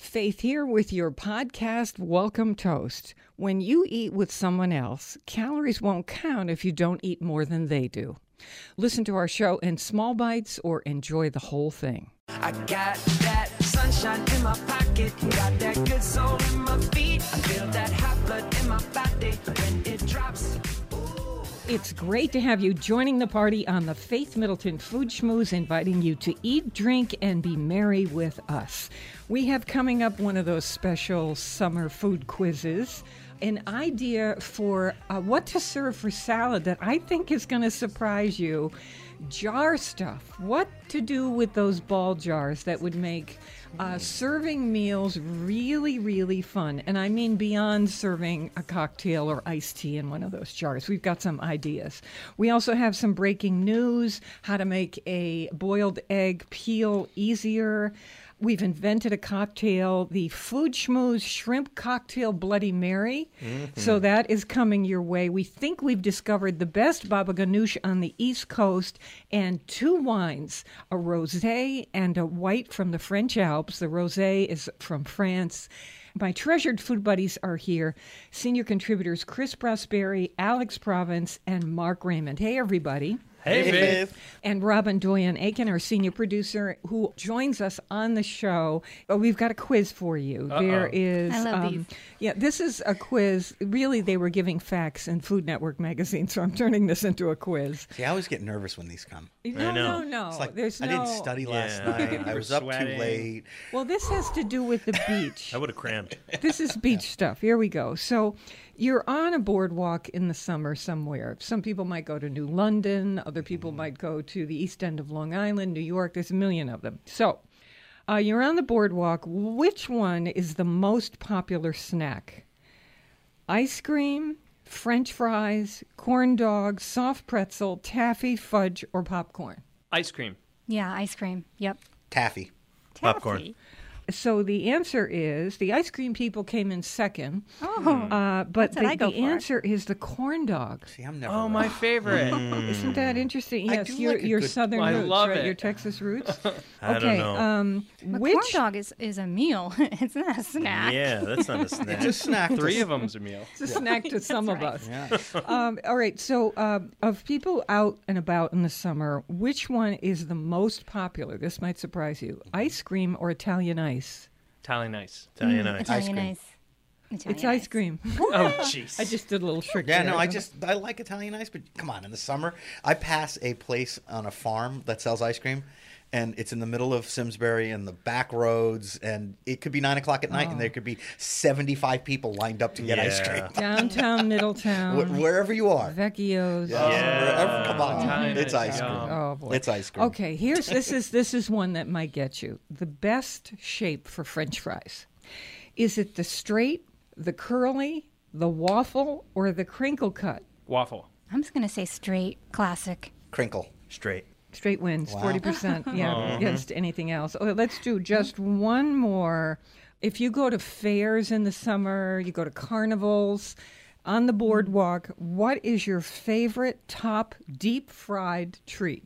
Faith here with your podcast, Welcome Toast. When you eat with someone else, calories won't count if you don't eat more than they do. Listen to our show in small bites or enjoy the whole thing. I got that sunshine in my pocket, got that good soul in my feet. I feel that hot blood in my body when it drops. It's great to have you joining the party on the Faith Middleton Food Schmooze, inviting you to eat, drink, and be merry with us. We have coming up one of those special summer food quizzes, an idea for what to serve for salad that I think is going to surprise you. Jar stuff. What to do with those ball jars that would make serving meals really, really fun. And I mean beyond serving a cocktail or iced tea in one of those jars. We've got some ideas. We also have some breaking news, how to make a boiled egg peel easier. We've invented a cocktail, the Food Schmooze Shrimp Cocktail Bloody Mary. So that is coming your way. We think we've discovered the best baba ganoush on the East Coast, and two wines, a rosé and a white from the French Alps. The rosé is from France. My treasured food buddies are here. Senior contributors Chris Prosperi, Alex Province, and Mark Raymond. Hey, everybody. Hey, Faith. And Robin Doyen-Aiken, our senior producer, who joins us on the show. We've got a quiz for you. There is, I love these. Yeah, this is a quiz. Really, they were giving facts in Food Network magazine, so I'm turning this into a quiz. See, I always get nervous when these come. No. It's like, There's I didn't study last night. I was up too late. Well, this has to do with the beach. I would have crammed. This is beach stuff. Here we go. So you're on a boardwalk in the summer somewhere. Some people might go to New London. Other people might go to the East End of Long Island, New York. There's a million of them. So you're on the boardwalk. Which one is the most popular snack? Ice cream, French fries, corn dogs, soft pretzel, taffy, fudge, or popcorn? Ice cream. Yeah, ice cream. Yep. Taffy. Popcorn. Taffy. So the answer is the ice cream people came in second. Oh, but what I go the for? answer is the corn dog. See, I'm never Oh, my favorite. Isn't that interesting? I Yes, do your like a your good- southern I roots, love right? it. Your Texas roots. I Okay. don't know. but Which corn dog is a meal. It's not a snack. Yeah, that's not a snack. It's a snack. Three of them's a meal. it's a snack to some of right. us. Yeah. All right. So of people out and about in the summer, which one is the most popular? This might surprise you: ice cream or Italian ice? Italian ice. Italian ice. Italian cream. ice. Italian It's ice cream. Oh, jeez. I just did a little trick. Yeah, there. no, I like Italian ice, but come on, in the summer, I pass a place on a farm that sells ice cream, and it's in the middle of Simsbury and the back roads, and it could be 9 o'clock at night, and there could be 75 people lined up to get ice cream. Downtown Middletown. Wherever you are. Vecchio's. Wherever, come on. Italian It's ice, ice cream. yum. Oh boy. It's ice cream. Okay, this is one that might get you. The best shape for French fries. Is it the straight, the curly, the waffle, or the crinkle cut? Waffle. I'm just gonna say straight, classic. Crinkle. Straight. Straight wins, Wow. 40%. Yeah, against anything else. Okay, let's do just one more. If you go to fairs in the summer, you go to carnivals, on the boardwalk, what is your favorite top deep fried treat?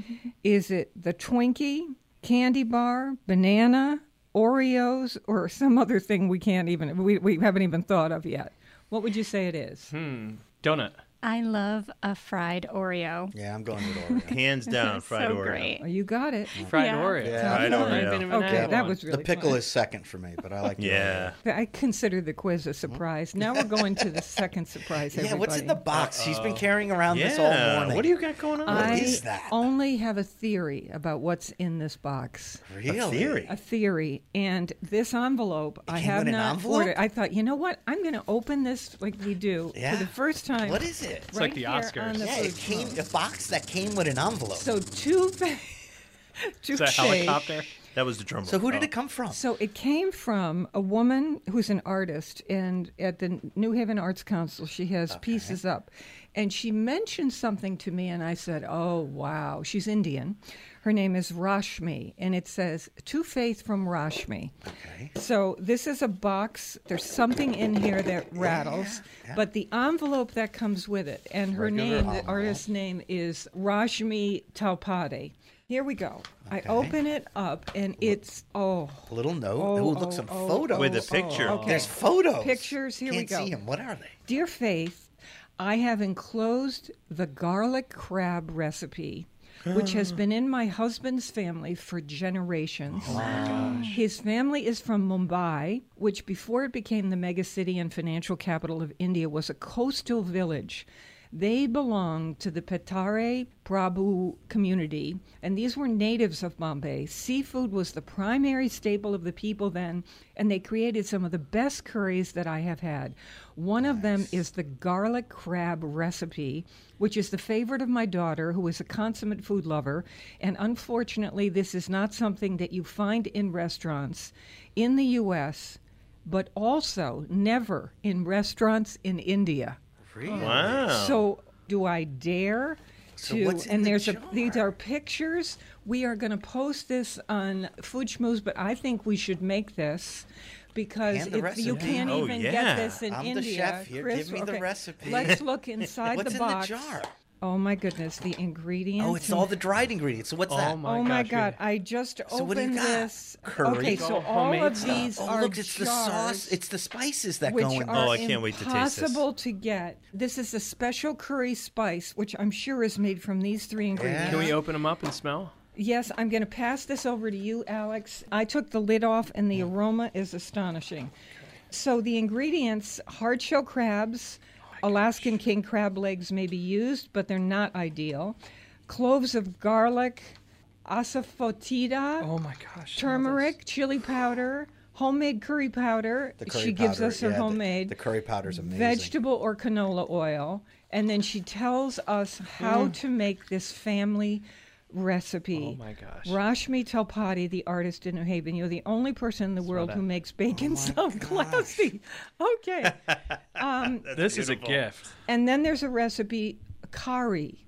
Is it the Twinkie, candy bar, banana, Oreos, or some other thing we haven't even thought of yet? What would you say it is? Donut. I love a fried Oreo. Yeah, I'm going with Oreo. Hands down, fried so Oreo. great. Oh, you got it. Fried Yeah. Oreo. Yeah. Fried I Oreo. haven't even Okay, had that one. was really The pickle fun. is second for me, but I like the Yeah. I consider the quiz a surprise. Now we're going to the second surprise, Oreo. Yeah, everybody. what's in the box? She's been carrying around this all Yeah. morning. What do you got going on? I is that? only have a theory about what's in this box. Really? A theory. A theory. And this envelope, I came have with an not envelope? ordered. I thought, you know what? I'm going to open this like we do Yeah. for the first time. What is it? Right like the here Oscars. on the Yeah, food it came show. a box that came with an envelope. So two Is that a helicopter? That was the drum roll. So who did it come from? So it came from a woman who's an artist, and at the New Haven Arts Council, she has pieces up. And she mentioned something to me, and I said, oh, wow. She's Indian. Her name is Rashmi, and it says, To Faith from Rashmi. Okay. So this is a box. There's something in here that rattles, but the envelope that comes with it, and her Regular name, the envelope. artist's name is Rashmi Talpade. Here we go. I open it up, and it's, A little note. Look, some photos. With a picture. Okay. There's photos. Pictures, here we Can't go. see them. What are they? Dear Faith, I have enclosed the garlic crab recipe, which has been in my husband's family for generations. Oh my gosh. His family is from Mumbai, which before it became the megacity and financial capital of India was a coastal village. They belonged to the Petare Prabhu community, and these were natives of Bombay. Seafood was the primary staple of the people then, and they created some of the best curries that I have had. One of them is the garlic crab recipe, which is the favorite of my daughter, who is a consummate food lover. And unfortunately, this is not something that you find in restaurants in the U.S., but also never in restaurants in India. Really? Wow. So do I dare So to? what's in And the there's jar? these are pictures. We are going to post this on Food Schmooze, but I think we should make this because And the if you recipe. can't Oh, even yeah. get this in I'm India, the chef here. Chris, Give me the okay, recipe. Let's look inside What's the in box. the jar? Oh my goodness, the ingredients. Oh, it's all the dried ingredients. So what's Oh that? my Oh my gosh, God! really. I just So what do you opened got? this. Curry? Okay, It's so all all homemade of stuff. these Oh, are look, it's the jars sauce. It's the spices that which go in are there. Oh, I can't wait to taste this. impossible to get. This is a special curry spice, which I'm sure is made from these three ingredients. Can we open them up and smell? Yes, I'm going to pass this over to you, Alex. I took the lid off, and the aroma is astonishing. So the ingredients: hard-shell crabs, Alaskan king crab legs may be used, but they're not ideal. Cloves of garlic, asafoetida, Oh my gosh. turmeric, chili powder, homemade curry powder. The curry She gives powder, us her yeah, homemade. The curry powder's amazing. Vegetable or canola oil. And then she tells us how to make this family recipe. Oh my gosh. Rashmi Talpade, the artist in New Haven. You're the only person in the world who makes bacon sound classy. Okay. This is a beautiful. gift. And then there's a recipe, curry.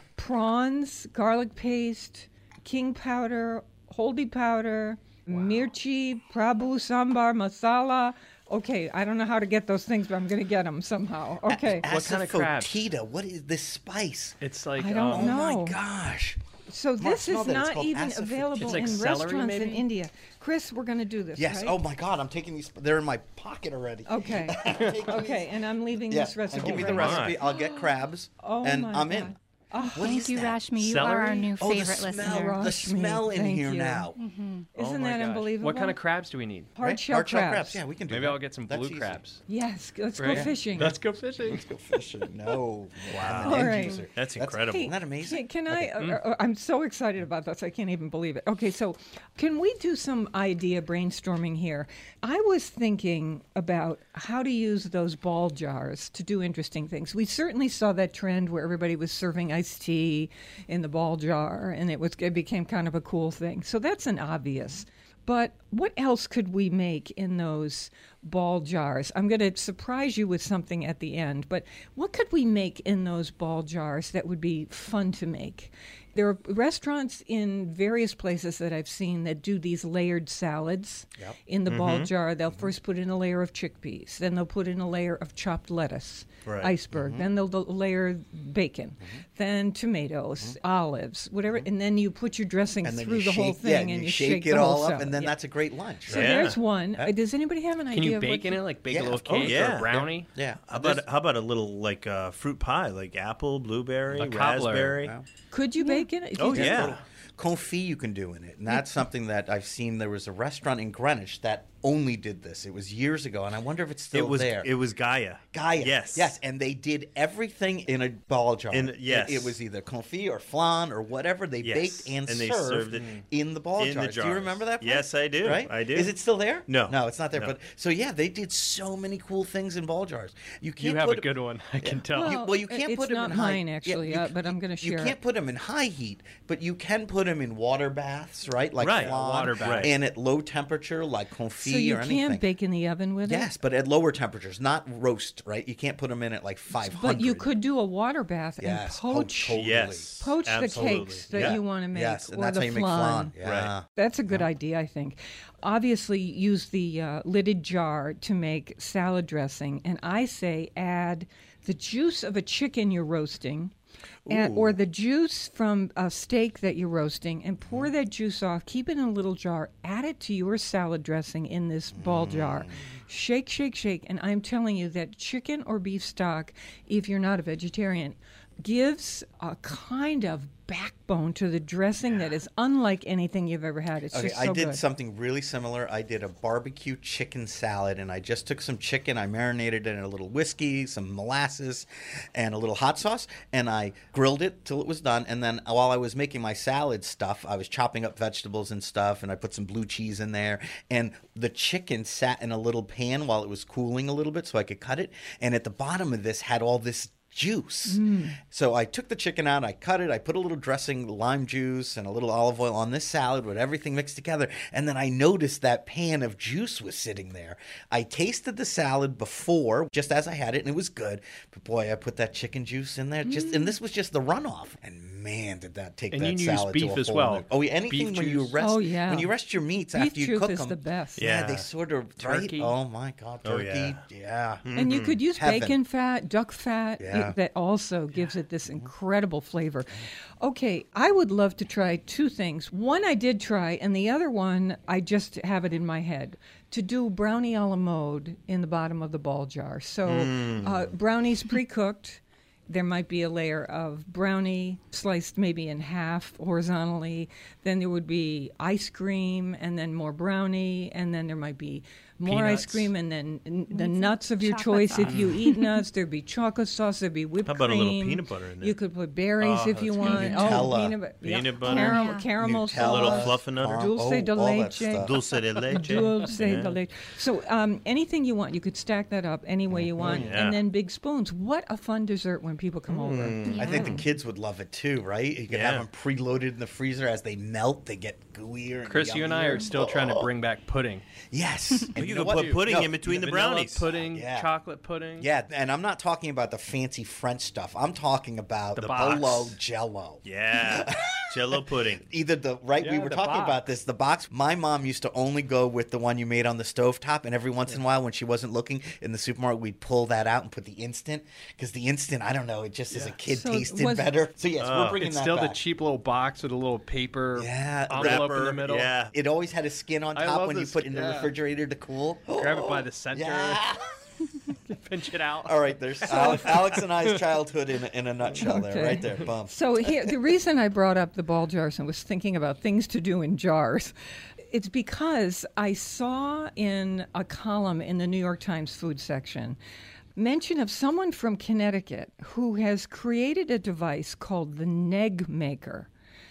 Prawns, garlic paste, king powder, holdi powder, mirchi, prabhu sambar masala. Okay, I don't know how to get those things, but I'm going to get them somehow. Okay. What kind of crabs? Asafoetida. What is this spice? It's like I don't Oh know. my gosh. So this smell is that. It's not called even asafoetida. available It's like in celery, restaurants in maybe? India. Chris, we're going to do this, Yes. right? Oh my God. I'm taking these. They're in my pocket already. Okay. Okay, and I'm leaving Yeah. this recipe. And give me the right recipe. now. I'll get crabs. Oh and my I'm God. in. Thank you, that? Rashmi. You are our Celery? new Oh, the favorite smell. listener. The Rashmi, smell in thank here you. now. Isn't Oh my that gosh. unbelievable? What kind of crabs do we need? Hard shell crabs. Yeah, we can do Maybe that. I'll get some That's blue easy. crabs. Yes, let's go Right? fishing. Let's go fishing. Go fishing. No. Wow. All right. That's incredible. Isn't that amazing? Can I? I'm so excited about this. I can't even believe it. Okay, so can we do some idea brainstorming here? I was thinking about how to use those ball jars to do interesting things. We certainly saw that trend where everybody was serving iced tea in the ball jar, and it became kind of a cool thing. So that's an obvious. But what else could we make in those ball jars? I'm going to surprise you with something at the end, but what could we make in those ball jars that would be fun to make? There are restaurants in various places that I've seen that do these layered salads in the ball jar. They'll first put in a layer of chickpeas, then they'll put in a layer of chopped lettuce, Right. iceberg, then they'll layer bacon, then tomatoes, olives, whatever, and then you put your dressing And then through you the whole shake- thing yeah, and you shake the it whole all up, salad. and then Yeah. that's a great lunch. So Right? Yeah. there's one. Does anybody have an Can idea you of bake what in it, like bake Yeah, a little of course. cake or Yeah. a brownie? Yeah. How about a little like fruit pie, like apple, blueberry, A cobbler. raspberry? Yeah. Could you bake in it? Oh You- yeah. Confit you can do in it, and that's something that I've seen. There was a restaurant in Greenwich that only did this. It was years ago, and I wonder if it's still there. It was Gaia. Gaia. Yes. And they did everything in a ball jar. Yes. It was either confit or flan or whatever. They Yes. baked and they served it in the ball in jars. the Do you jars. remember that? place? Yes, I do. Right? I do. Is it still there? No. No, it's not there. No. But so yeah, they did so many cool things in ball jars. You can't You have put a good one, I can tell. Well, you can't it's put them not in high. mine, actually, but I'm gonna share You can't it. put them in high heat, but you can put them in water baths, right? Like Right, flan, water bath. and at low temperature, like confit tea So you or anything. can't bake in the oven with it? Yes, but at lower temperatures, not roast, right? You can't put them in at like 500. But you could do a water bath Yes, and poach totally. Yes. poach the Absolutely. cakes that Yeah. you want to make, Yes, and or that's the how you make flan. flan. Yeah. Right. That's a good idea, I think. Obviously, use the lidded jar to make salad dressing, and I say add the juice of a chicken you're roasting, or the juice from a steak that you're roasting, and pour that juice off. Keep it in a little jar. Add it to your salad dressing in this ball jar. Shake, shake, shake, and I'm telling you that chicken or beef stock, if you're not a vegetarian, gives a kind of backbone to the dressing that is unlike anything you've ever had. It's Okay, just so I did good. something really similar. I did a barbecue chicken salad, and I just took some chicken. I marinated it in a little whiskey, some molasses, and a little hot sauce, and I grilled it till it was done. And then while I was making my salad stuff, I was chopping up vegetables and stuff, and I put some blue cheese in there. And the chicken sat in a little pan while it was cooling a little bit so I could cut it. And at the bottom of this had all this juice. So I took the chicken out, I cut it, I put a little dressing, lime juice, and a little olive oil on this salad with everything mixed together. And then I noticed that pan of juice was sitting there. I tasted the salad before, just as I had it, and it was good. But boy, I put that chicken juice in there, and this was just the runoff. And man, did that take And that you use salad to beef a as whole well. new- Oh, yeah, anything Beef when you juice. rest. Oh, yeah. When you rest your meats Beef after you juice cook is them, the best. Yeah, Yeah. they sort of Turkey. Right? Oh my God, Oh, turkey. yeah. And you could use Heaven. bacon fat, duck fat. Yeah. That also gives it this incredible flavor. Okay, I would love to try two things. One I did try, and the other one I just have it in my head. To do brownie a la mode in the bottom of the ball jar. So brownies pre-cooked. There might be a layer of brownie sliced maybe in half horizontally. Then there would be ice cream, and then more brownie, and then there might be more ice Peanuts. cream, and then the nuts of your chocolate choice. sauce. If you eat nuts, there'd be chocolate sauce, there'd be whipped How about a little cream. peanut butter in there? You could put berries Oh, if you that's want. good. Nutella. Peanut butter. Peanut butter. Caramel, Yeah. caramel Nutella. A little sauce. fluffernutter. Dulce de all that leche. stuff. Dulce de leche. Dulce Yeah. de leche. So anything you want, you could stack that up any way you want, Yeah. and then big spoons. What a fun dessert when people come over. I think the kids would love it too, right? You could Yeah. have them preloaded in the freezer. As they melt, they get gooier. And Chris, you and I are yummier. still trying to bring back pudding. Yes. And You know could what? put pudding No, in between the Vanilla brownies. pudding, Yeah. chocolate pudding. Yeah, and I'm not talking about the fancy French stuff. I'm talking about the box. Bolo Jello. Yeah. Jello pudding. Either we Yeah, were the talking box. about this, the box. My mom used to only go with the one you made on the stovetop, and every once in a while when she wasn't looking in the supermarket, we'd pull that out and put the instant, because the instant, I don't know, it just as a kid So tasted was- better. So yes, we're bringing It's that still back. the cheap little box with a little paper Yeah, envelope in the Wrapper, middle. Yeah. It always had a skin on I top love when you this- put it in the yeah. refrigerator to cool. Grab it by the center, Yeah. pinch it out. All right, there's Alex and I's childhood in a nutshell there, Okay. right there. Bum. So here, the reason I brought up the ball jars and was thinking about things to do in jars, it's because I saw in a column in the New York Times food section mention of someone from Connecticut who has created a device called the Negg Maker.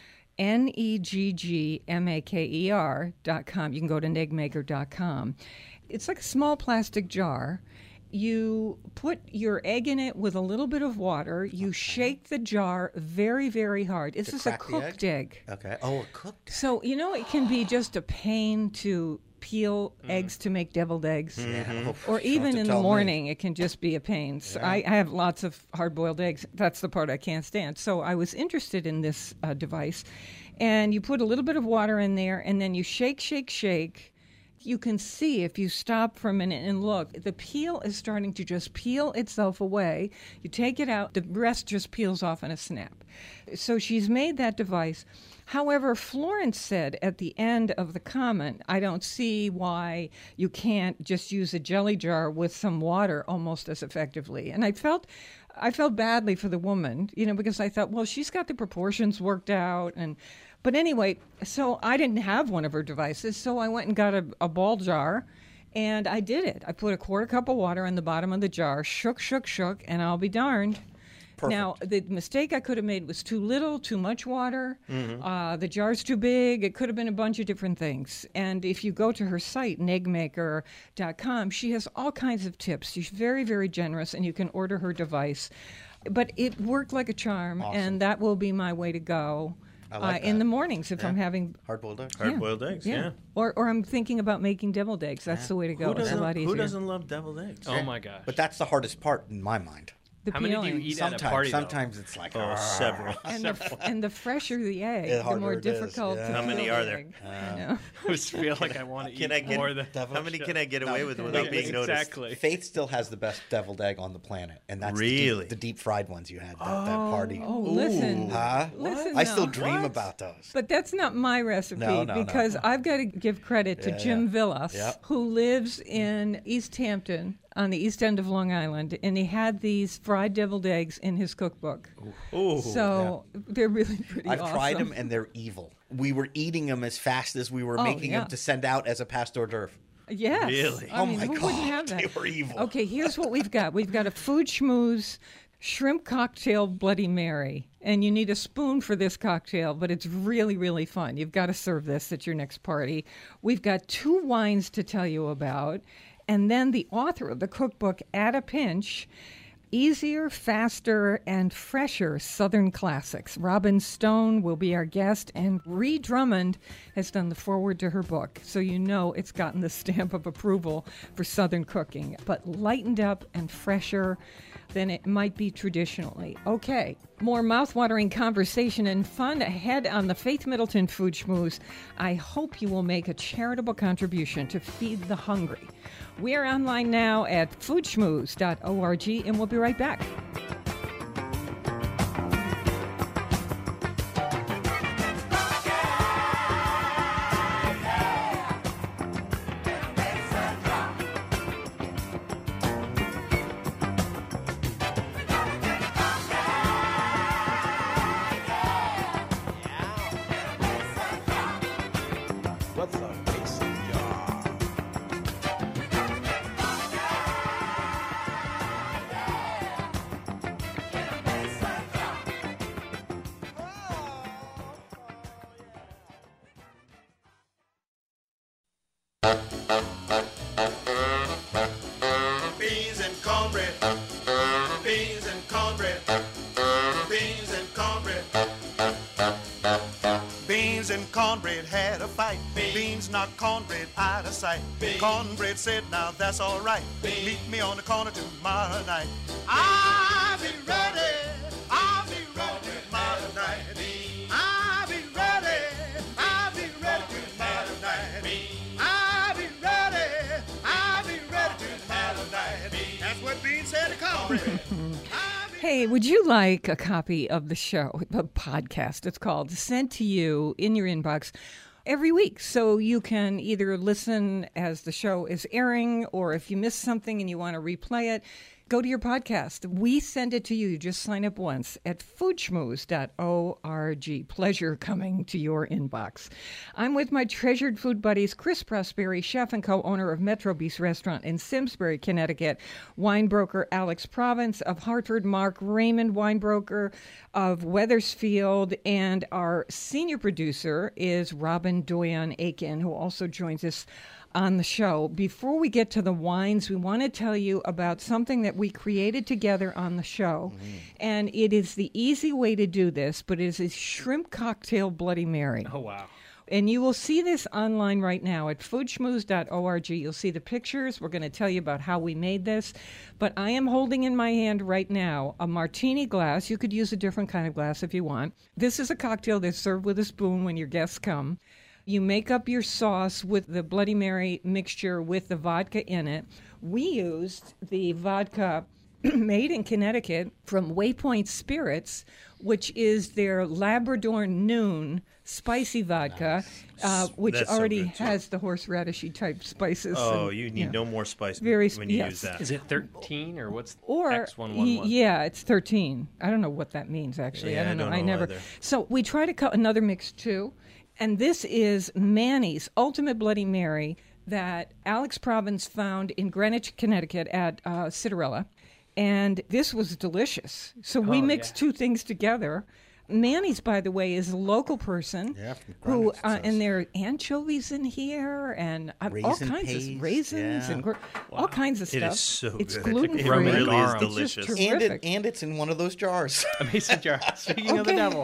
NEGGMAKER.com. You can go to neggmaker.com. It's like a small plastic jar. You put your egg in it with a little bit of water. You shake the jar very, very hard. This is a crack the cooked egg. Okay. Oh, a cooked. So, you know, it can be just a pain to peel eggs to make deviled eggs. Yeah. Or even in the morning, it can just be a pain. So I have lots of hard-boiled eggs. That's the part I can't stand. So I was interested in this device. And you put a little bit of water in there, and then you shake, shake, shake. You can see if you stop for a minute and look, the peel is starting to just peel itself away. You take it out, the rest just peels off in a snap. So she's made that device. However, Florence said at the end of the comment, I don't see why you can't just use a jelly jar with some water almost as effectively. And I felt badly for the woman, you know, because I thought, well, she's got the proportions worked out. But anyway, so I didn't have one of her devices, so I went and got a ball jar, and I did it. I put a quarter cup of water in the bottom of the jar, shook, and I'll be darned. Perfect. Now, the mistake I could have made was too little, too much water. The jar's too big. It could have been a bunch of different things. And if you go to her site, neggmaker.com, she has all kinds of tips. She's very, very generous, and you can order her device. But it worked like a charm, and that will be my way to go. I like in that. the mornings if I'm Yeah. having Hard-boiled eggs. Hard-boiled eggs, yeah. Or I'm thinking about making deviled eggs. That's the way to go. It's a lot easier. Who doesn't love deviled eggs? Oh my gosh. But that's the hardest part in my mind. The How many do you peeling. eat at a party? Sometimes it's like Several. And the fresher the egg, The the harder more it is, difficult yeah. to How many peel are the there? egg. I know. I just feel like I want to Can eat I get more than how many can I get away with without being noticed? Exactly. Faith still has the best deviled egg on the planet, and that's Really? the deep fried ones you had at that party. Oh, listen. Huh? Listen I still now. dream about those. But that's not my recipe No, no, no. because I've got to give credit to Jim Villas, Yep. who lives in East Hampton on the east end of Long Island, and he had these fried deviled eggs in his cookbook. Ooh. So they're really pretty I've awesome. tried them, and they're evil. We were eating them as fast as we were making yeah. them to send out as a past hors d'oeuvre. Yes. Really? I Oh mean, my who God, wouldn't have that? they were evil. Okay, here's what we've got. We've got a food schmooze shrimp cocktail Bloody Mary. And you need a spoon for this cocktail, but it's really, really fun. You've got to serve this at your next party. We've got 2 wines to tell you about. And then the author of the cookbook, At a Pinch, Easier, Faster, and Fresher Southern Classics. Robin Stone will be our guest, and Ree Drummond has done the foreword to her book, so you know it's gotten the stamp of approval for Southern cooking, but lightened up and fresher than it might be traditionally. Okay, more mouthwatering conversation and fun ahead on the Faith Middleton Food Schmooze. I hope you will make a charitable contribution to feed the hungry. We're online now at foodschmooze.org, and we'll be right back. What's a mason jar? Beans and cornbread. Beans and cornbread. Beans and cornbread. Beans and cornbread had a fight. Beans knocked cornbread out of sight. Cornbread said, now that's all right. Meet me on the corner tomorrow night. I'll be ready. I'll be ready tomorrow night. I'll be ready. I'll be ready tomorrow night. I'll be ready. I'll be ready tomorrow night. That's what Beans said to cornbread. Hey, would you like a copy of the show, the podcast it's called, sent to you in your inbox every week so you can either listen as the show is airing, or if you missed something and you want to replay it, go to your podcast. We send it to you. Just sign up once at foodschmooze.org. Pleasure coming to your inbox. I'm with my treasured food buddies, Chris Prosperi, chef and co-owner of Metro Beast Restaurant in Simsbury, Connecticut, wine broker Alex Province of Hartford, Mark Raymond, wine broker of Wethersfield, and our senior producer is Robin Doyon Aiken, who also joins us on the show. Before we get to the wines, we want to tell you about something that we created together on the show. And it is the easy way to do this, but it is a shrimp cocktail Bloody Mary. Oh, wow. And you will see this online right now at foodschmooze.org. You'll see the pictures. We're going to tell you about how we made this. But I am holding in my hand right now a martini glass. You could use a different kind of glass if you want. This is a cocktail that's served with a spoon when your guests come. You make up your sauce with the Bloody Mary mixture with the vodka in it. We used the vodka made in Connecticut from Waypoint Spirits, which is their Labrador Noon spicy vodka, which That's so already good, too. has the horseradish-y type spices. Oh, and, you need no more spice Very when you yes. use that. Is it 13 or what's Or X111? yeah, it's 13. I don't know what that means actually. Yeah, I don't know. I know never. either. So we try to cut another mix too, and this is Manny's Ultimate Bloody Mary that Alex Province found in Greenwich, Connecticut at Citarella, and this was delicious. So we Oh, mixed yeah. two things together. Manny's, by the way, is a local person Yeah, from who, Greenwich, it says. and there are anchovies in here and all Raisin kinds paste, of raisins yeah. and all kinds of It stuff. is so it's good. gluten It free. really is Garum. delicious. It's just terrific. And it's in one of those jars. A mason jar. Speaking of the Okay. devil.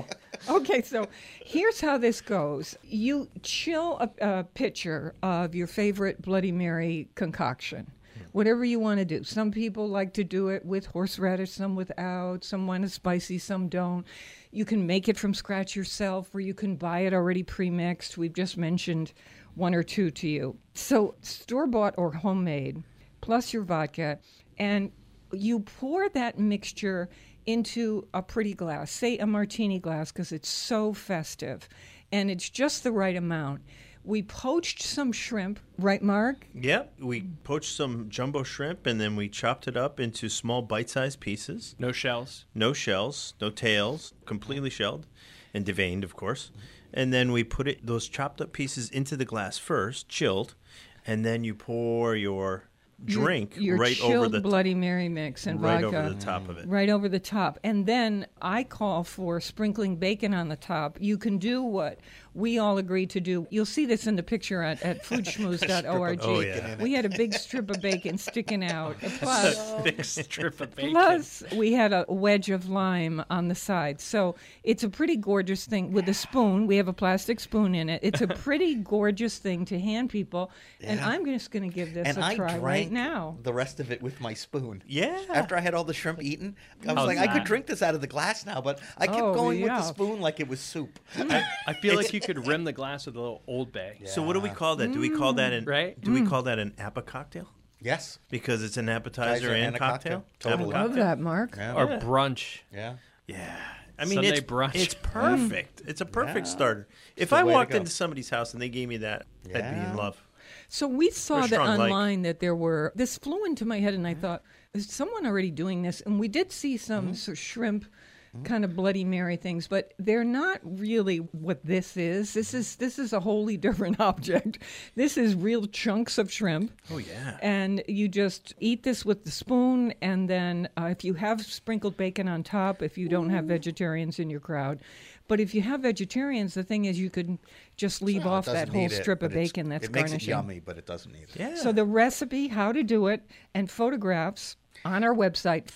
Okay, so here's how this goes. You chill a pitcher of your favorite Bloody Mary concoction, whatever you want to do. Some people like to do it with horseradish, some without. Some want it spicy, some don't. You can make it from scratch yourself, or you can buy it already pre-mixed. We've just mentioned one or two to you. So store-bought or homemade, plus your vodka, and you pour that mixture into a pretty glass, say a martini glass, because it's so festive, and it's just the right amount. We poached some shrimp, right, Mark? Yep, we poached some jumbo shrimp, and then we chopped it up into small bite-sized pieces. No shells. No shells, no tails, completely shelled and deveined, of course. And then we put those chopped up pieces into the glass first, chilled, and then you pour your drink your right chilled over the Bloody Mary mix and right vodka. over the top of it. Right over the top. And then I call for sprinkling bacon on the top. You can do what we all agreed to do. You'll see this in the picture at foodschmooze.org. Oh, yeah. We had a big strip of bacon sticking out. Plus, Big strip of bacon. plus, we had a wedge of lime on the side. So it's a pretty gorgeous thing with a spoon. We have a plastic spoon in it. It's a pretty gorgeous thing to hand people. And Yeah. I'm just going to give this And a I try drank right now. the rest of it with my spoon. Yeah. After I had all the shrimp eaten, I was How's like, I could that? drink this out of the glass now, but I kept Oh, going with yeah. the spoon like it was soup. I feel like you could rim the glass with a little Old Bay. So what do we call that? Do we call that an Right? Do we call that an appa cocktail? Yes. Because it's an appetizer Appetizer and and a cocktail. cocktail. Totally. Appa Love cocktail? that, Mark. Yeah. Or brunch. Yeah. Yeah. I mean, Sunday it's brunch. It's perfect. It's a perfect Yeah. starter. If the I way to walked go. into somebody's house and they gave me that, I'd be Yeah. in love. So we saw that strong like. online that there were, this flew into my head and I thought, is someone already doing this? And we did see some sort of shrimp kind of Bloody Mary things, but they're not really what this is. This is a wholly different object. This is real chunks of shrimp. Oh yeah. And you just eat this with the spoon, and then if you have sprinkled bacon on top, if you don't have vegetarians in your crowd. But if you have vegetarians, the thing is you could just leave off It that doesn't whole need it, strip of but it's- bacon that's it makes garnishing. it yummy, but it doesn't need it. Yeah. So the recipe, how to do it, and photographs on our website,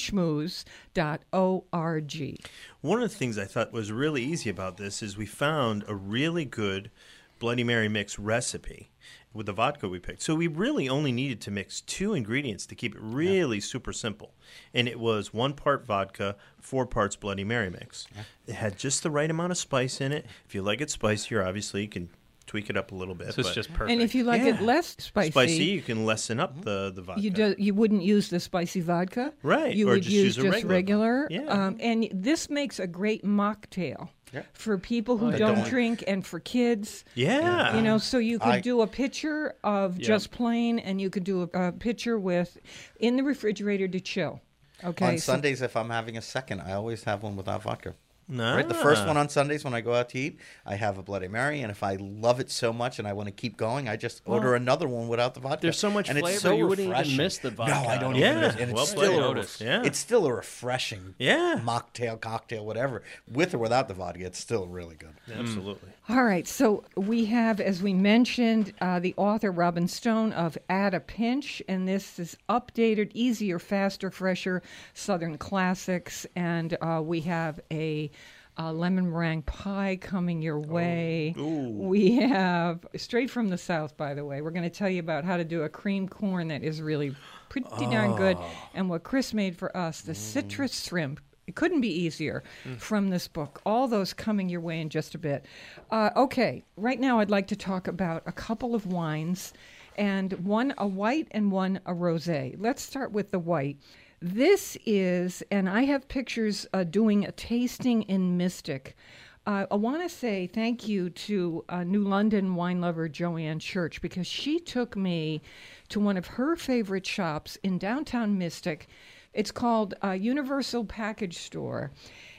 foodschmooze.org. One of the things I thought was really easy about this is we found a really good Bloody Mary mix recipe with the vodka we picked. So we really only needed to mix 2 ingredients to keep it really super simple. And it was 1 part vodka, 4 parts Bloody Mary mix. It had just the right amount of spice in it. If you like it spicier, obviously you can tweak it up a little bit. So it's but just perfect. And if you like it less spicy, you can lessen up the vodka. you wouldn't use the spicy vodka. Right, You or would just use use a just regular regular. Yeah. And this makes a great mocktail Yeah. for people who That don't don't- drink and for kids. Yeah. You know, so you could I- do a pitcher of just plain, and you could do a pitcher with in the refrigerator to chill. Okay. On so- Sundays, if I'm having a second, I always have one without vodka. Nah. Right, the first one on Sundays when I go out to eat, I have a Bloody Mary, and if I love it so much and I want to keep going, I just order another one without the vodka. There's so much and flavor, it's so you wouldn't even refreshing. miss the vodka. No, I don't Yeah, even miss it. And well it's played. still Notice. Yeah. it's still a refreshing Yeah. mocktail, cocktail, whatever. With or without the vodka, it's still really good. Absolutely. All right, so we have, as we mentioned, the author Robin Stone of At a Pinch, and this is updated, easier, faster, fresher Southern classics, and we have a lemon meringue pie coming your way. We have, straight from the South, by the way, we're going to tell you about how to do a cream corn that is really pretty darn good, and what Chris made for us, the citrus shrimp. It couldn't be easier from this book. All those coming your way in just a bit. Okay, right now I'd like to talk about a couple of wines, and one a white and one a rosé. Let's start with the white. This is, and I have pictures doing a tasting in Mystic. I want to say thank you to New London wine lover Joanne Church, because she took me to one of her favorite shops in downtown Mystic. It's called Universal Package Store.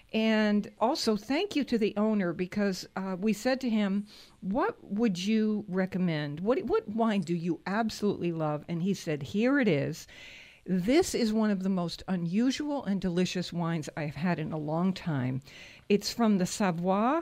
And also thank you to the owner, because we said to him, what would you recommend? What wine do you absolutely love? And he said, here it is. This is one of the most unusual and delicious wines I've had in a long time. It's from the Savoie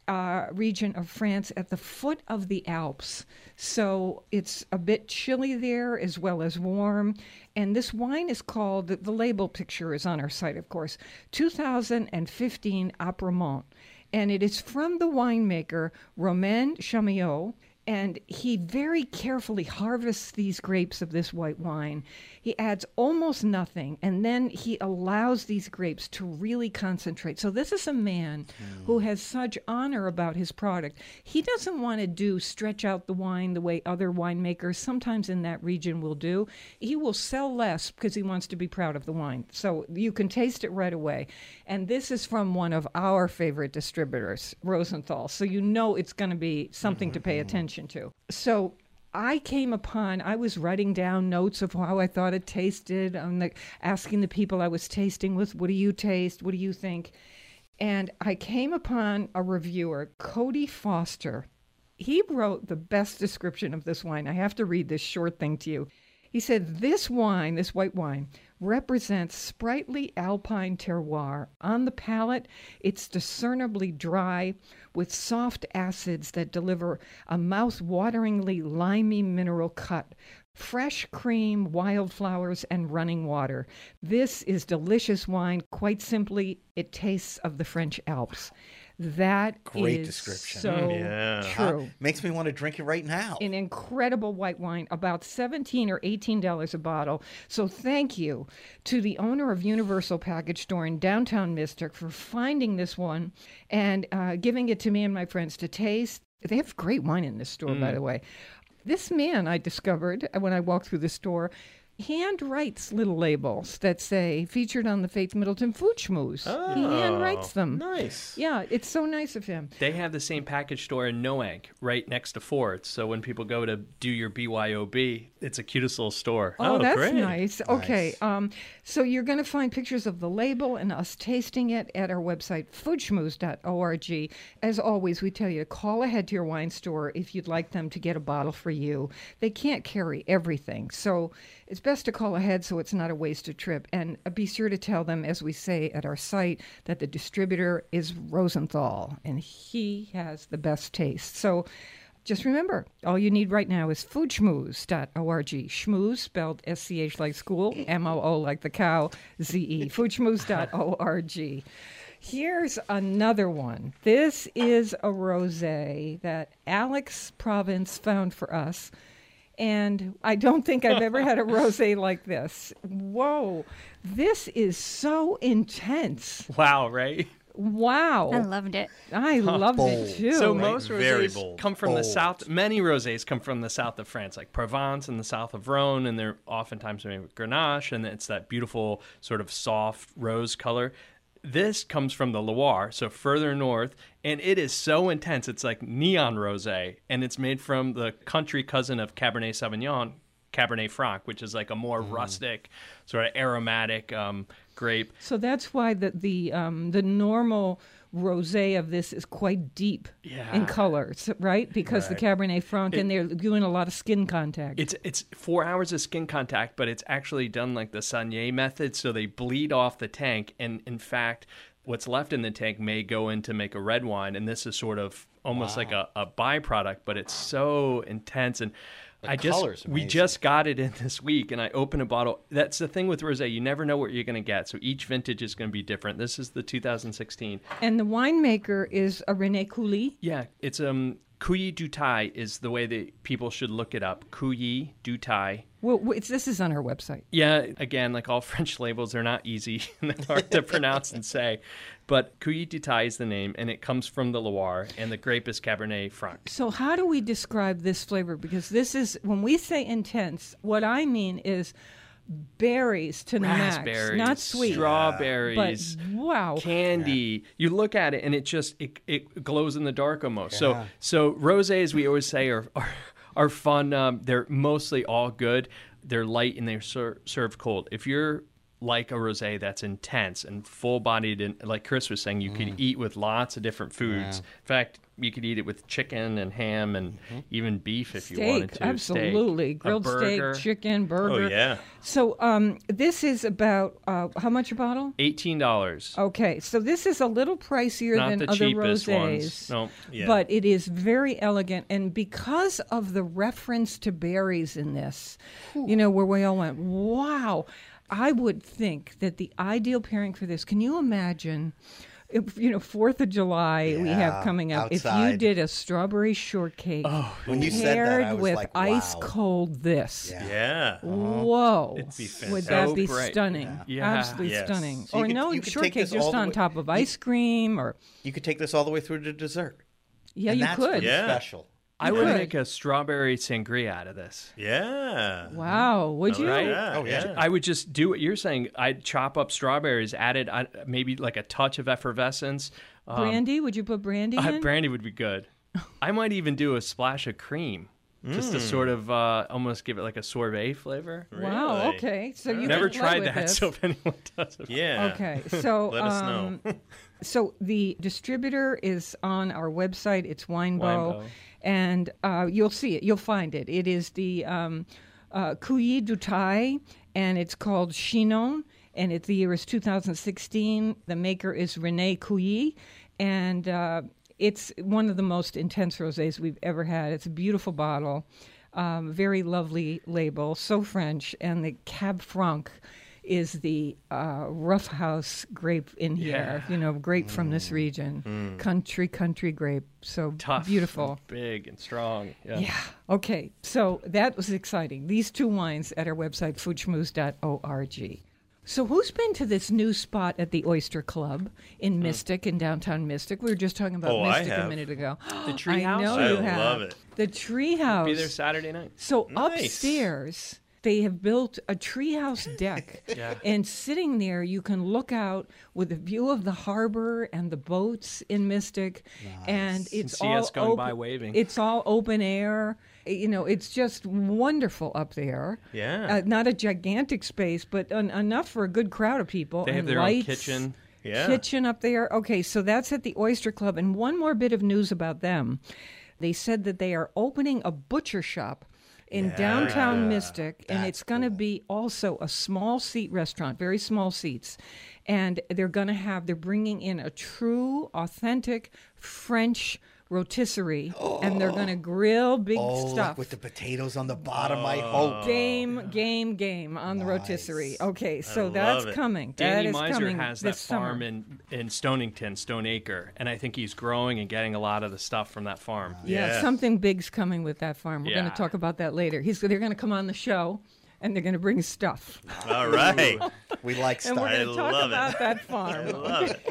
region of France at the foot of the Alps. So it's a bit chilly there as well as warm. And this wine is called, the label picture is on our site, of course, 2015 Apremont. and it is from the winemaker Romain Chamillot. And he very carefully harvests these grapes of this white wine. He adds almost nothing, and then he allows these grapes to really concentrate. So this is a man who has such honor about his product. He doesn't want to stretch out the wine the way other winemakers sometimes in that region will do. He will sell less because he wants to be proud of the wine. So you can taste it right away. And this is from one of our favorite distributors, Rosenthal. So you know it's going to be something to pay attention to. So I was writing down notes of how I thought it tasted. I'm asking the people I was tasting with, what do you taste? What do you think? And I came upon a reviewer, Cody Foster. He wrote the best description of this wine. I have to read this short thing to you. He said, this wine, this white wine, represents sprightly alpine terroir. On the palate, it's discernibly dry with soft acids that deliver a mouth-wateringly limey mineral cut, fresh cream, wildflowers, and running water. This is delicious wine. Quite simply, it tastes of the French Alps. That Great is description. so true. Makes me want to drink it right now. An incredible white wine, about $17 or $18 a bottle. So thank you to the owner of Universal Package Store in downtown Mystic for finding this one and giving it to me and my friends to taste. They have great wine in this store, by the way. This man, I discovered when I walked through the store, hand writes little labels that say featured on the Faith Middleton Food Schmooze. Oh, he hand writes them. Nice. Yeah, it's so nice of him. They have the same package store in Noank, right next to Ford's. So when people go to do your BYOB, it's a cutest little store. Oh, that's great. nice. Okay, so you're going to find pictures of the label and us tasting it at our website, foodschmooze.org. As always, we tell you to call ahead to your wine store if you'd like them to get a bottle for you. They can't carry everything, so it's best to call ahead so it's not a wasted trip. And be sure to tell them, as we say at our site, that the distributor is Rosenthal, and he has the best taste. So just remember, all you need right now is foodschmooze.org. Schmooze, spelled S-C-H like school, M-O-O like the cow, Z-E. Foodschmooze.org. Here's another one. This is a rosé that Alex Province found for us. And I don't think I've ever had a rosé like this. Whoa, this is so intense. Wow, right? Wow. I loved it. I loved it too. So most Very rosés bold. come from the south. Many rosés come from the south of France, like Provence and the south of Rhone, and they're oftentimes made with Grenache, and it's that beautiful sort of soft rose color. This comes from the Loire, so further north, and it is so intense. It's like neon rosé, and it's made from the country cousin of Cabernet Sauvignon, Cabernet Franc, which is like a more rustic, sort of aromatic grape. So that's why the normal rosé of this is quite deep in color, right? Because the Cabernet Franc, and they're doing a lot of skin contact. It's 4 hours of skin contact, but it's actually done like the Saignée method, so they bleed off the tank, and in fact, what's left in the tank may go in to make a red wine, and this is sort of almost like a byproduct, but it's so intense. And we just got it in this week, and I opened a bottle. That's the thing with rosé; you never know what you're going to get. So each vintage is going to be different. This is the 2016, and the winemaker is a René Coulis. Yeah, it's Couilly du Tai is the way that people should look it up. Couilly du Tai. Well, this is on our website. Yeah, again, like all French labels, they're not easy and they're hard to pronounce and say. But Couilly du Tai is the name, and it comes from the Loire, and the grape is Cabernet Franc. So how do we describe this flavor? Because this is, when we say intense, what I mean is berries to the max, not sweet, strawberries, but wow, candy. You look at it and it just it glows in the dark almost. So rosés, we always say, are fun. They're mostly all good. They're light and they're served cold. If you're like a rosé that's intense and full-bodied, and like Chris was saying, you could eat with lots of different foods. In fact, you could eat it with chicken and ham and even beef if you wanted to. Absolutely. Grilled steak, chicken, burger. Oh, yeah. So this is about, how much a bottle? $18. Okay, so this is a little pricier Not than the other cheapest rosés. ones. No. Yeah. But it is very elegant. And because of the reference to berries in this, where we all went, wow, I would think that the ideal pairing for this, can you imagine 4th of July we have Yeah, coming up. If you outside. did a strawberry shortcake When you said that, I paired was with like, ice wow. cold this. Yeah. Yeah. Whoa. It'd be Would fantastic. that be So bright. stunning? Yeah. Absolutely Yes. stunning. So you or could- no you could take shortcake this all just the on way- top of ice cream or You could take this all the way through to dessert. yeah, and you that's could. pretty Yeah. special. I would could. make a strawberry sangria out of this. Yeah. Wow, would you? Right? Yeah. Oh, yeah. I would just do what you're saying. I'd chop up strawberries, added maybe like a touch of effervescence. Brandy? Would you put brandy in? Brandy would be good. I might even do a splash of cream, just to sort of almost give it like a sorbet flavor. Wow. Really? Okay. So you Never can play tried with that, this. so if anyone does it. Yeah. Okay. So Let us know. So the distributor is on our website. It's Winebow, Winebow. and you'll see it. You'll find it. It is the Cueilli du Tai, and it's called Chinon, and the year is 2016. The maker is René Cueilli, and it's one of the most intense rosés we've ever had. It's a beautiful bottle, very lovely label, so French, and the Cab Franc is the rough house grape in here, grape from this region, country grape. So Tough, beautiful. and big and strong. Yeah. Yeah. Okay. So that was exciting. These two wines at our website, foodschmooze.org. So who's been to this new spot at the Oyster Club in Mystic, in downtown Mystic? We were just talking about Oh, I Mystic a have. minute ago. The Tree I House? know I you have. love it. The Treehouse. Be there Saturday night. So Nice. upstairs, they have built a treehouse deck. Yeah. And sitting there, you can look out with a view of the harbor and the boats in Mystic. And it's see all us going open, by waving. It's all open air. It's just wonderful up there. Yeah. Not a gigantic space, but enough for a good crowd of people. They have and their lights. own kitchen. Yeah. Kitchen up there. Okay, so that's at the Oyster Club. And one more bit of news about them. They said that they are opening a butcher shop in downtown Mystic, and it's going to be also a small seat restaurant, very small seats. And they're bringing in a true, authentic French rotisserie, and they're going to grill big Oh, stuff. like with the potatoes on the bottom, I hope. Game on the rotisserie. Okay, so love that's it. coming. Danny that is Miser coming has that this summer. farm in Stonington, Stone Acre, and I think he's growing and getting a lot of the stuff from that farm. Yeah, Yeah. something big's coming with that farm. We're going Yeah. to talk about that later. They're going to come on the show, and they're going to bring stuff. All right. We like And stuff. we're going I to talk love it. about that farm. Love it.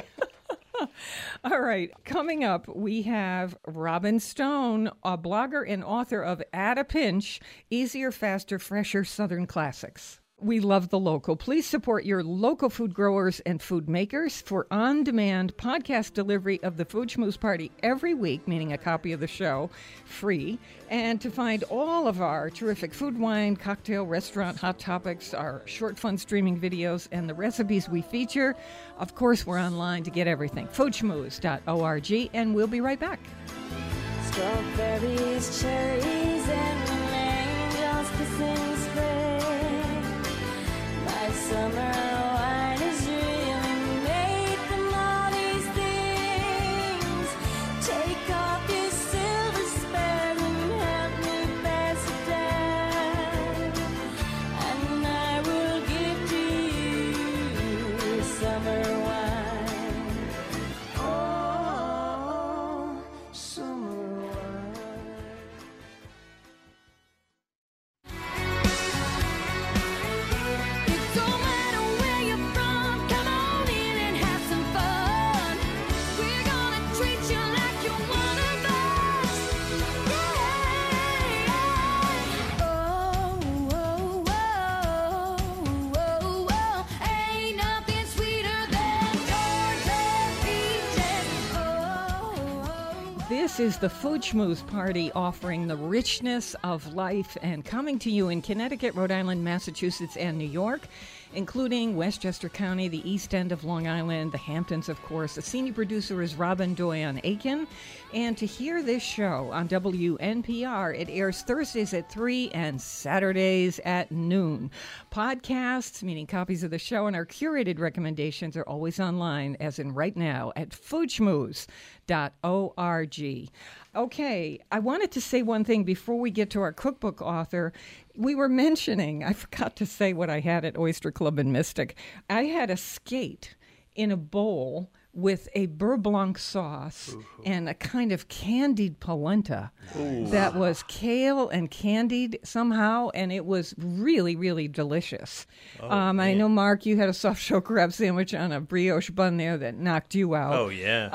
All right. Coming up, we have Robin Stone, a blogger and author of At a Pinch, Easier, Faster, Fresher Southern Classics. We love the local. Please support your local food growers and food makers for on-demand podcast delivery of the Food Schmooze Party every week, meaning a copy of the show, free. And to find all of our terrific food, wine, cocktail, restaurant, hot topics, our short, fun streaming videos, and the recipes we feature, of course, we're online to get everything. foodschmooze.org, and we'll be right back. Strawberries, cherries, and angels kissing spring. My summer wine is really made from all these things. Take off your silver spurs and help me pass it down, and I will give to you summer wine. Oh, summer wine. It don't matter where you're from, come on in and have some fun. We're gonna treat you like you're one of us. Yeah. Oh, oh, oh, oh, oh. Ain't nothing sweeter than Georgia peaches. Oh, oh. This is the Food Schmooze Party, offering the richness of life and coming to you in Connecticut, Rhode Island, Massachusetts, and New York, including Westchester County, the East End of Long Island, the Hamptons, of course. The senior producer is Robin Doyon-Aiken. And to hear this show on WNPR, it airs Thursdays at 3 and Saturdays at noon. Podcasts, meaning copies of the show, and our curated recommendations are always online, as in right now, at foodschmooze.org. Okay, I wanted to say one thing before we get to our cookbook author. We were mentioning, I forgot to say what I had at Oyster Club in Mystic. I had a skate in a bowl with a beurre blanc sauce and a kind of candied polenta that was kale and candied somehow, and it was really, really delicious. I know, Mark, you had a soft shell crab sandwich on a brioche bun there that knocked you out. Oh, yeah.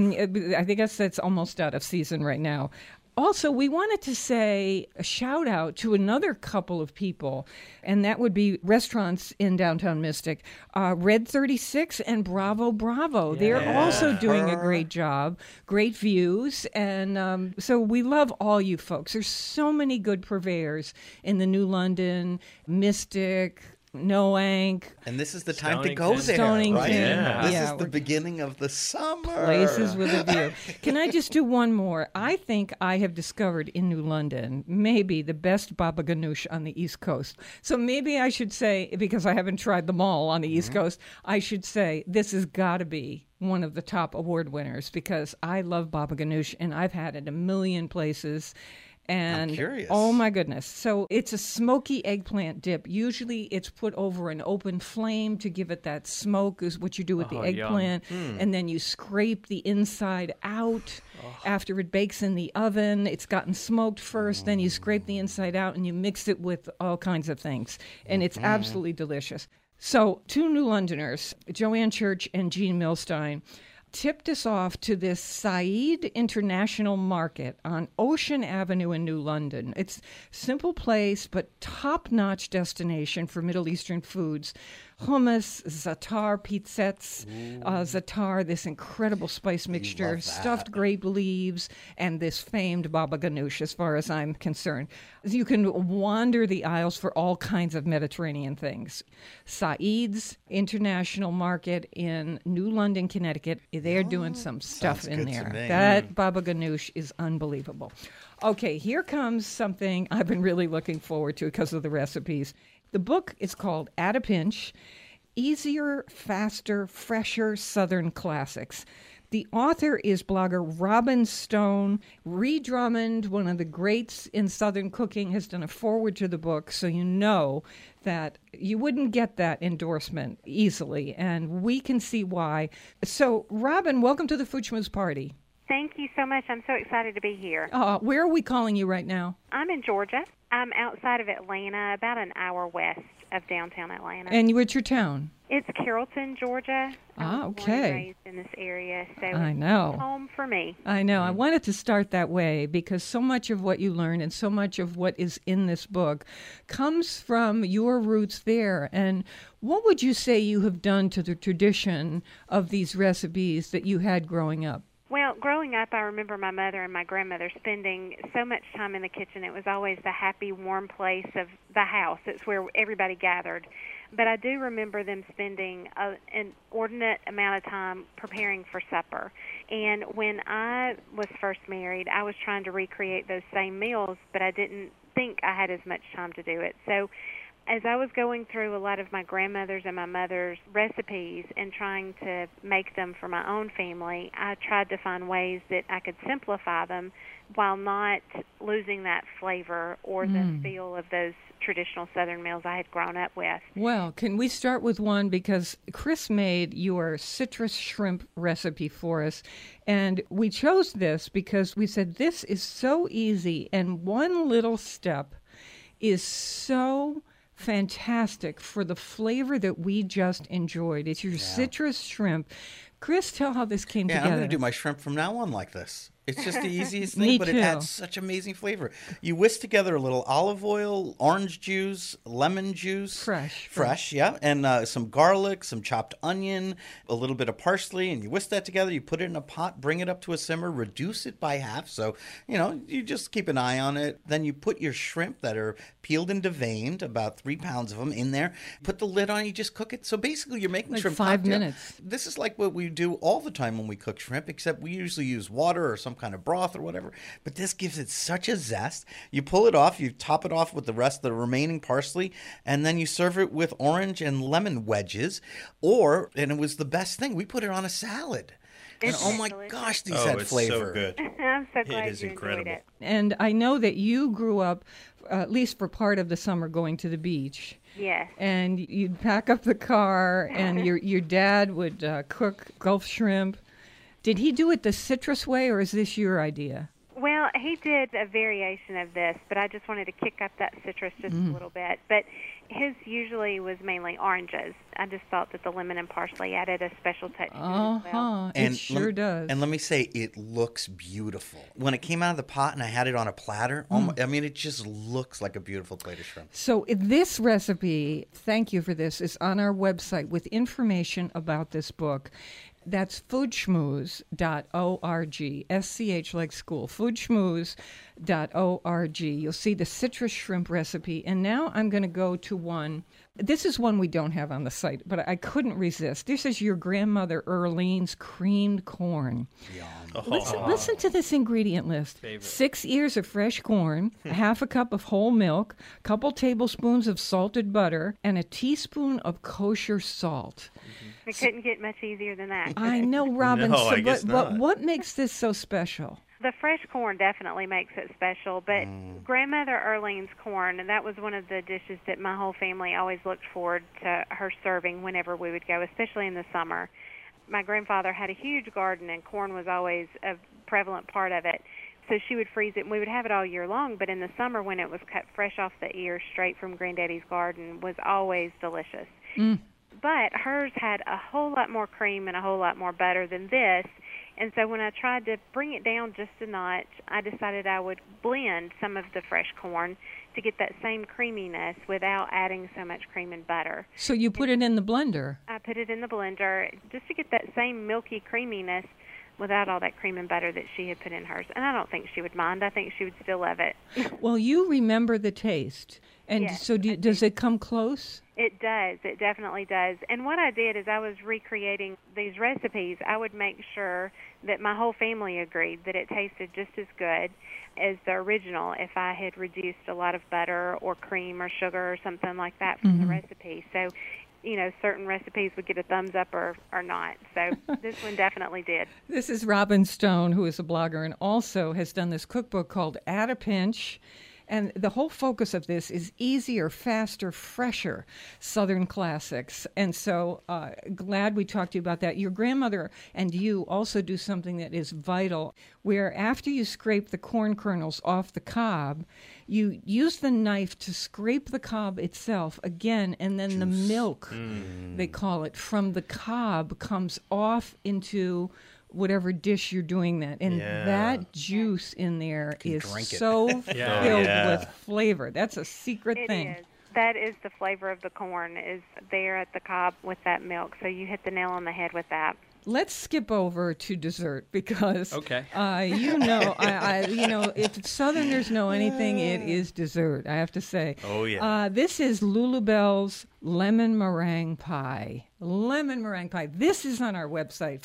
I think that's almost out of season right now. Also, we wanted to say a shout out to another couple of people, and that would be restaurants in downtown Mystic, Red 36 and Bravo Bravo. They're also doing a great job, great views, and so we love all you folks. There's so many good purveyors in the New London, Mystic, Noank. And this is the time to go there, Stonington. right? Yeah. This Yeah, is the beginning of the summer. Places with a view. Can I just do one more? I think I have discovered in New London maybe the best baba ganoush on the East Coast. So maybe I should say, because I haven't tried them all on the East Coast, I should say this has got to be one of the top award winners, because I love baba ganoush and I've had it a million places. And I'm curious. Oh my goodness. So it's a smoky eggplant dip. Usually it's put over an open flame to give it that smoke, is what you do with the eggplant. And then you scrape the inside out after it bakes in the oven. It's gotten smoked first, then you scrape the inside out and you mix it with all kinds of things. And it's absolutely delicious. So 2 New Londoners, Joanne Church and Jean Milstein, tipped us off to this Said International Market on Ocean Avenue in New London. It's a simple place, but top-notch destination for Middle Eastern foods. Hummus, za'atar pizzettes, za'atar, this incredible spice mixture, stuffed grape leaves, and this famed baba ganoush, as far as I'm concerned. You can wander the aisles for all kinds of Mediterranean things. Said's International Market in New London, Connecticut. They're doing some stuff sounds in good to there. me. That baba ganoush is unbelievable. Okay, here comes something I've been really looking forward to because of the recipes. The book is called At a Pinch, Easier, Faster, Fresher Southern Classics. The author is blogger Robin Stone. Ree Drummond, one of the greats in Southern cooking, has done a foreword to the book, so you know that you wouldn't get that endorsement easily, and we can see why. So, Robin, welcome to the Food Schmooze Party. Thank you so much. I'm so excited to be here. Where are we calling you right now? I'm in Georgia. I'm outside of Atlanta, about an hour west of downtown Atlanta. And what's your town? It's Carrollton, Georgia. I was born and raised in this area, so I it's know. home for me. I know. I wanted to start that way because so much of what you learn and so much of what is in this book comes from your roots there. And what would you say you have done to the tradition of these recipes that you had growing up? Well, growing up, I remember my mother and my grandmother spending so much time in the kitchen. It was always the happy, warm place of the house. It's where everybody gathered. But I do remember them spending an inordinate amount of time preparing for supper. And when I was first married, I was trying to recreate those same meals, but I didn't think I had as much time to do it. So as I was going through a lot of my grandmother's and my mother's recipes and trying to make them for my own family, I tried to find ways that I could simplify them while not losing that flavor or the feel of those traditional Southern meals I had grown up with. Well, can we start with one? Because Chris made your citrus shrimp recipe for us. And we chose this because we said this is so easy, and one little step is so fantastic for the flavor that we just enjoyed. It's your citrus shrimp. Chris, tell how this came together. I'm going to do my shrimp from now on like this. It's just the easiest thing, Me but too. it adds such amazing flavor. You whisk together a little olive oil, orange juice, lemon juice. Fresh, yeah. And some garlic, some chopped onion, a little bit of parsley, and you whisk that together. You put it in a pot, bring it up to a simmer, reduce it by half. So, you just keep an eye on it. Then you put your shrimp that are peeled and deveined, about 3 pounds of them in there. Put the lid on, you just cook it. So basically you're making Like shrimp 5 cocktail. minutes. This is like what we do all the time when we cook shrimp, except we usually use water or some kind of broth or whatever. But this gives it such a zest. You pull it off, you top it off with the rest of the remaining parsley, and then you serve it with orange and lemon wedges. And it was the best thing, we put it on a salad. And Isn't oh it my delicious? gosh, these Oh, had it's flavor. so good. I'm so glad It is you incredible. enjoyed it. And I know that you grew up, at least for part of the summer, going to the beach. Yes. And you'd pack up the car, and your dad would cook Gulf shrimp. Did he do it the citrus way, or is this your idea? Well, he did a variation of this, but I just wanted to kick up that citrus just a little bit. But his usually was mainly oranges. I just thought that the lemon and parsley added a special touch to it as well. It sure does. And let me say, it looks beautiful. When it came out of the pot and I had it on a platter, I mean, it just looks like a beautiful plate of shrimp. So this recipe, thank you for this, is on our website with information about this book. That's foodschmooze.org, SCH like school, foodschmooze.org. You'll see the citrus shrimp recipe. And now I'm going to go to one. This is one we don't have on the site, but I couldn't resist. This is your grandmother Earlene's creamed corn. Listen to this ingredient list. 6 ears of fresh corn, half a cup of whole milk, a couple tablespoons of salted butter, and a teaspoon of kosher salt. It couldn't get much easier than that. I know, Robin, No, I guess but not. what makes this so special? The fresh corn definitely makes it special, but Grandmother Earlene's corn, that was one of the dishes that my whole family always looked forward to her serving whenever we would go, especially in the summer. My grandfather had a huge garden, and corn was always a prevalent part of it. So she would freeze it, and we would have it all year long, but in the summer when it was cut fresh off the ear straight from Granddaddy's garden was always delicious. But hers had a whole lot more cream and a whole lot more butter than this. And so when I tried to bring it down just a notch, I decided I would blend some of the fresh corn to get that same creaminess without adding so much cream and butter. So you put it in the blender. I put it in the blender just to get that same milky creaminess without all that cream and butter that she had put in hers. And I don't think she would mind. I think she would still love it. Well, you remember the taste. And Yes, so does it come close? It does. It definitely does. And what I did is I was recreating these recipes. I would make sure that my whole family agreed that it tasted just as good as the original if I had reduced a lot of butter or cream or sugar or something like that from the recipe. So, you know, certain recipes would get a thumbs up or not. So this one definitely did. This is Robin Stone, who is a blogger and also has done this cookbook called At a Pinch. And the whole focus of this is easier, faster, fresher Southern classics. And so glad we talked to you about that. Your grandmother and you also do something that is vital, where after you scrape the corn kernels off the cob, you use the knife to scrape the cob itself again, and then the milk, they call it, from the cob comes off into whatever dish you're doing that. And that juice in there is so filled with flavor. That's a secret thing. It is. That is the flavor of the corn, is there at the cob with that milk. So you hit the nail on the head with that. Let's skip over to dessert because, Okay. you know, if Southerners know anything, it is dessert, I have to say. Oh, yeah. This is Lulubelle's lemon meringue pie. Lemon meringue pie. This is on our website,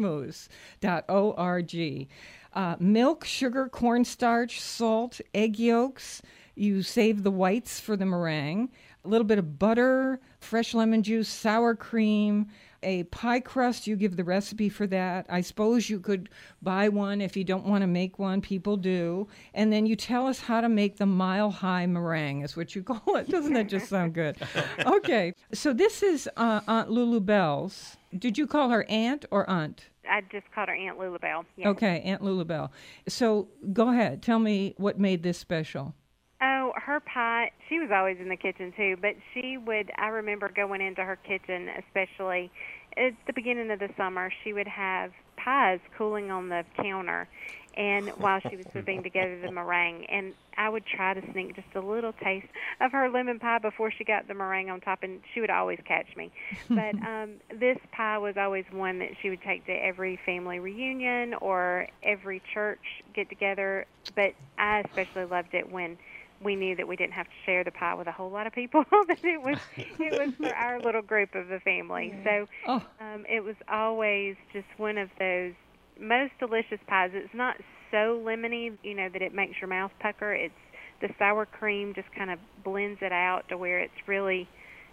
foodschmooze.org. Milk, sugar, cornstarch, salt, egg yolks. You save the whites for the meringue. A little bit of butter, fresh lemon juice, sour cream, a pie crust. You give the recipe for that. I suppose you could buy one if you don't want to make one. People do. And then you tell us how to make the mile-high meringue, is what you call it. Doesn't that just sound good? Okay. So this is Aunt Lulubelle's. Did you call her aunt or aunt? I just called her Aunt Lulubelle. Yes. Okay, Aunt Lulubelle. So go ahead. Tell me what made this special. Oh, her pie, she was always in the kitchen too, but I remember going into her kitchen, especially at the beginning of the summer, she would have pies cooling on the counter and while she was putting together the meringue. And I would try to sneak just a little taste of her lemon pie before she got the meringue on top, and she would always catch me. But this pie was always one that she would take to every family reunion or every church get-together. But I especially loved it when we knew that we didn't have to share the pie with a whole lot of people, that it was for our little group of the family. So it was always just one of those most delicious pies. It's not so lemony, that it makes your mouth pucker. It's the sour cream just kind of blends it out to where it's really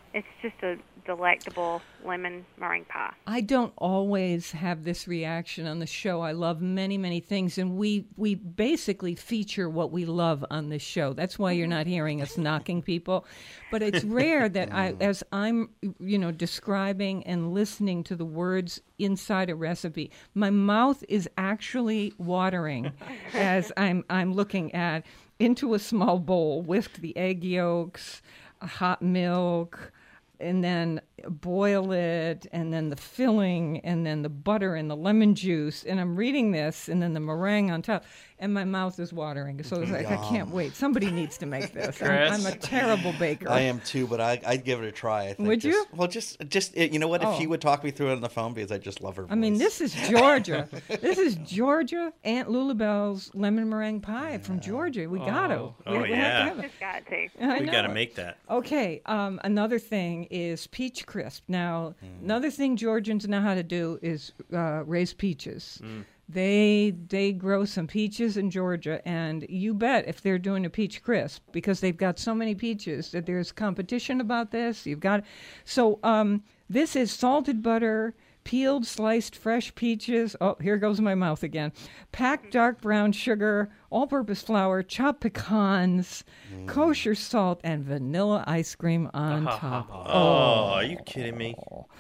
it's just a delectable lemon meringue pie. I don't always have this reaction on the show. I love many, many things, and we basically feature what we love on this show. That's why you're not hearing us knocking people. But it's rare that as I'm, describing and listening to the words inside a recipe, my mouth is actually watering as I'm looking at into a small bowl, whisk the egg yolks, hot milk, and then boil it, and then the filling, and then the butter and the lemon juice. And I'm reading this, and then the meringue on top, and my mouth is watering. So it's like, I can't wait. Somebody needs to make this. I'm a terrible baker. I am too, but I'd give it a try. I think. Would you? Well, just you know what? If she would talk me through it on the phone, because I just love her voice. I mean, this is Georgia. This is Georgia. Aunt Lulabelle's lemon meringue pie from Georgia. We got to. Oh, yeah. have to have it. Just got to. I We know got to it. make that. Okay, another thing is peach crisp. Now, another thing Georgians know how to do is raise peaches. They grow some peaches in Georgia, and you bet if they're doing a peach crisp, because they've got so many peaches that there's competition about this. This is salted butter, peeled, sliced, fresh peaches. Oh, here goes my mouth again. Packed dark brown sugar, all-purpose flour, chopped pecans, kosher salt, and vanilla ice cream on top. Oh, are you kidding me?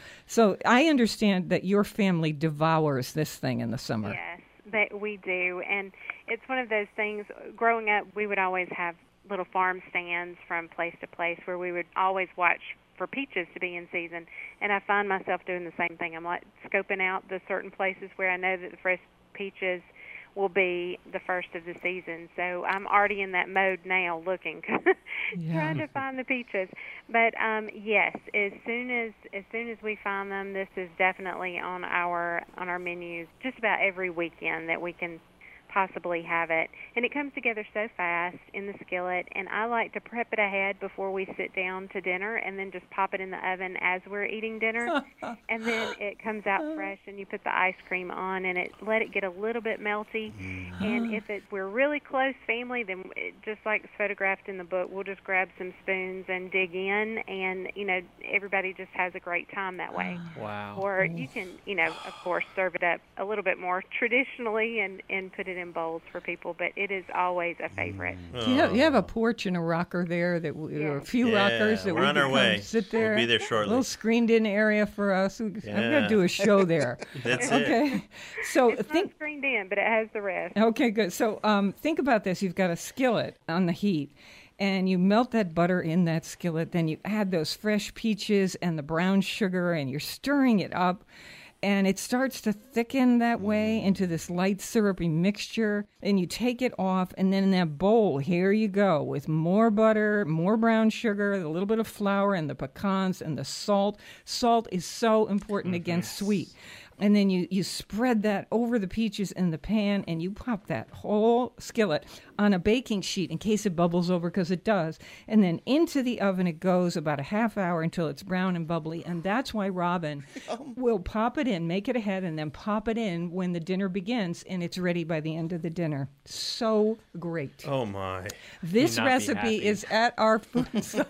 So I understand that your family devours this thing in the summer. Yes, that we do. And it's one of those things, growing up, we would always have little farm stands from place to place where we would always watch for peaches to be in season. And I find myself doing the same thing. I'm like scoping out the certain places where I know that the fresh peaches will be the first of the season. So I'm already in that mode now, looking, trying to find the peaches. But yes, as soon as we find them, this is definitely on our menus just about every weekend that we can possibly have it. And it comes together so fast in the skillet, and I like to prep it ahead before we sit down to dinner and then just pop it in the oven as we're eating dinner. And then it comes out fresh, and you put the ice cream on and let it get a little bit melty. And if we're really close family, then just like it's photographed in the book, we'll just grab some spoons and dig in, and everybody just has a great time that way. Wow. Or you can, of course, serve it up a little bit more traditionally and put it in bowls for people, but it is always a favorite. You have a porch and a rocker there, or a few rockers that we're we on can our come way. sit there. We'll be there A shortly. little screened-in area for us. I'm going to do a show there. That's Okay. So It's not screened in, but it has the rest. Okay, good. So think about this. You've got a skillet on the heat, and you melt that butter in that skillet. Then you add those fresh peaches and the brown sugar, and you're stirring it up. And it starts to thicken that way into this light syrupy mixture. And you take it off, and then in that bowl, here you go, with more butter, more brown sugar, a little bit of flour, and the pecans and the salt. Salt is so important against sweet. And then you spread that over the peaches in the pan, and you pop that whole skillet on a baking sheet in case it bubbles over, because it does. And then into the oven it goes about a half hour until it's brown and bubbly. And that's why Robin will pop it in, make it ahead, and then pop it in when the dinner begins, and it's ready by the end of the dinner. So great. Oh, my. This You'd not be recipe happy. is at our food site,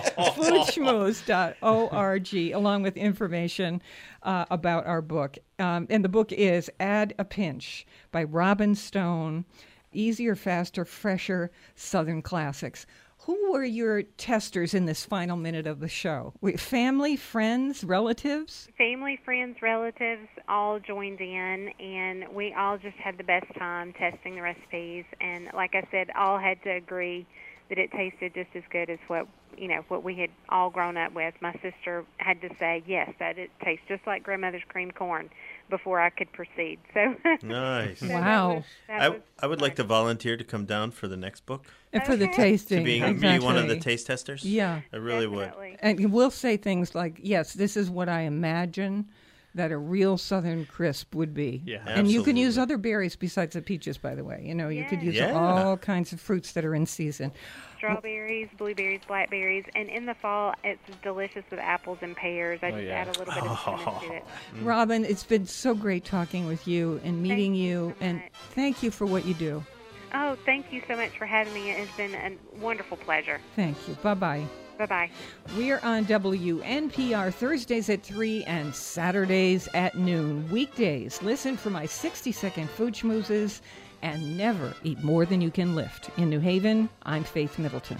foodschmooze.org, along with information about our book. And the book is Add a Pinch by Robin Stone, Easier, Faster, Fresher Southern Classics. Who were your testers in this final minute of the show? Family, friends, relatives? Family, friends, relatives all joined in, and we all just had the best time testing the recipes. And like I said, all had to agree that it tasted just as good as what we had all grown up with. My sister had to say, yes, that it tastes just like grandmother's creamed corn before I could proceed. So Nice. so Wow. that was I would like to volunteer to come down for the next book. And for the tasting. To be one of the taste testers. Yeah. I really definitely. would. And we'll say things like, yes, this is what I imagine that a real Southern crisp would be. Yeah. And you can use Absolutely. other berries besides the peaches, by the way. You could use Yeah. all kinds of fruits that are in season. Strawberries, blueberries, blackberries, and in the fall, it's delicious with apples and pears. I just yeah. add a little bit of cinnamon to it. Robin, it's been so great talking with you and meeting Thank you you. so And much. thank you for what you do. Oh, thank you so much for having me. It has been a wonderful pleasure. Thank you. Bye-bye. Bye-bye. We're on WNPR Thursdays at 3 and Saturdays at noon. Weekdays, listen for my 60-second food schmoozes and never eat more than you can lift. In New Haven, I'm Faith Middleton.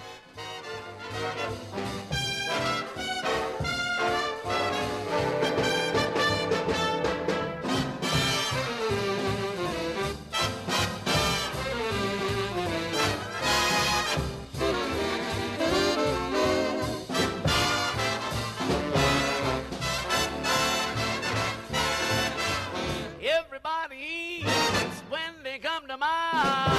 Everybody eats when they come to mind.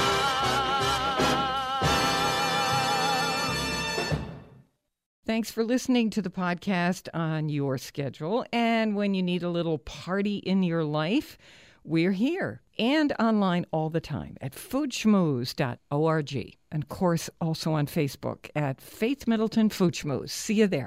Thanks for listening to the podcast on your schedule. And when you need a little party in your life, we're here and online all the time at foodschmooze.org. And of course, also on Facebook at Faith Middleton Food Schmooze. See you there.